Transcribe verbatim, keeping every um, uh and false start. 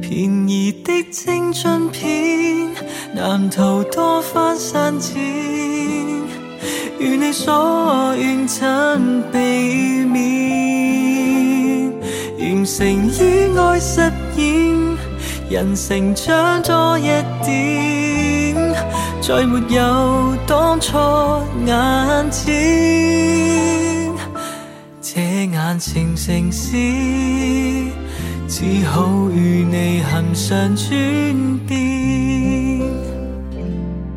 便宜的青春片，难逃多番刪剪，如你所願親避免，完成於愛實現，人成長多一點，再沒有當初眼前，這眼前城市只好與你恆常轉變。